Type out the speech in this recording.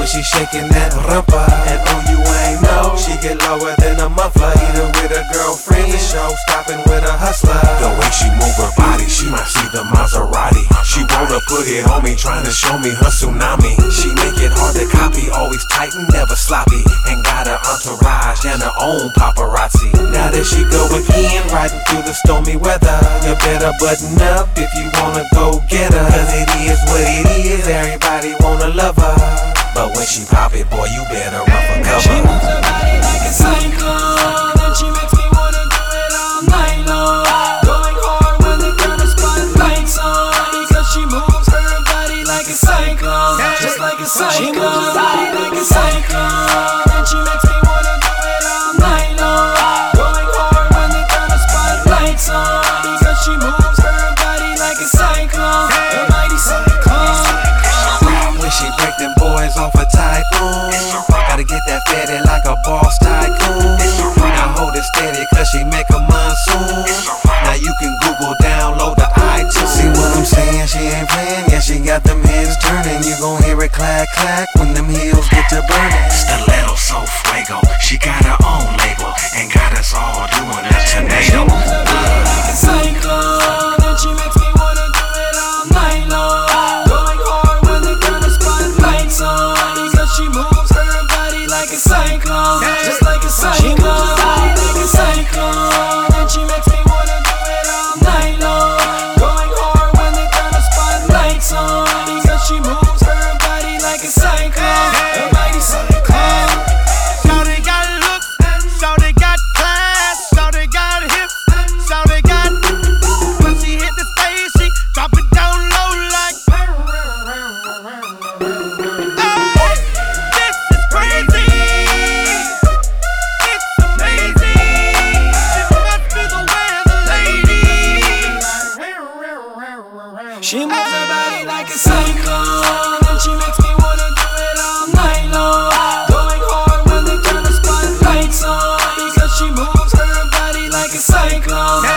when she shaking that rumpa. And oh, you ain't know, she get lower than a muffler. Either with her girlfriend, the show stopping with a hustler. The way she move her body, she might see the Maserati. She wanna put it on me, trying to show me her tsunami. She make it hard to copy, always tight and never sloppy. And got her entourage and her own paparazzi. Now that she go again, riding through the stormy weather, you better button up if you wanna go get her. Cause it is what it is, everybody wanna love her. But when she pop it, boy, you better run for cover. She moves her body like a cyclone, and she makes me wanna do it all night long. Going hard when they turn the spotlights on, because she moves her body like a cyclone, just like a cyclone. She moves her body like a cyclone, and she makes me wanna do it all night long. Going hard when they turn the spotlights on, because she moves her body like a cyclone, a mighty cyclone. When she break them boys off a typhoon, gotta get that fatty like a boss tycoon. Now hold it steady cause she make a monsoon. Now you can Google, download the iTunes. See what I'm saying? She ain't playing, yeah, she got them heads turning. You gon' hear it clack clack when them heels get to burning. Stiletto so fuego, she got her own label and got us all doing a tornado. She moves her body like a cyclone, and she makes me wanna do it all night long. Going hard when they turn the spotlights on, because she moves her body like a cyclone, just like a cyclone. She moves her body like a cyclone, and she makes me wanna do it all night long. Going hard when they turn the spotlights on, because she moves her body like a cyclone, a mighty cyclone. Shawty got looks, shawty got class, shawty got hips, shawty got. When she hit the stage, she drop it down low like. Hey, this is crazy. It's amazing. This must be the way of the lady. She moves her body like a cyclone, and she makes me wanna do it all night long. Going hard when they turn the spotlights on, because she moves her body like a cyclone.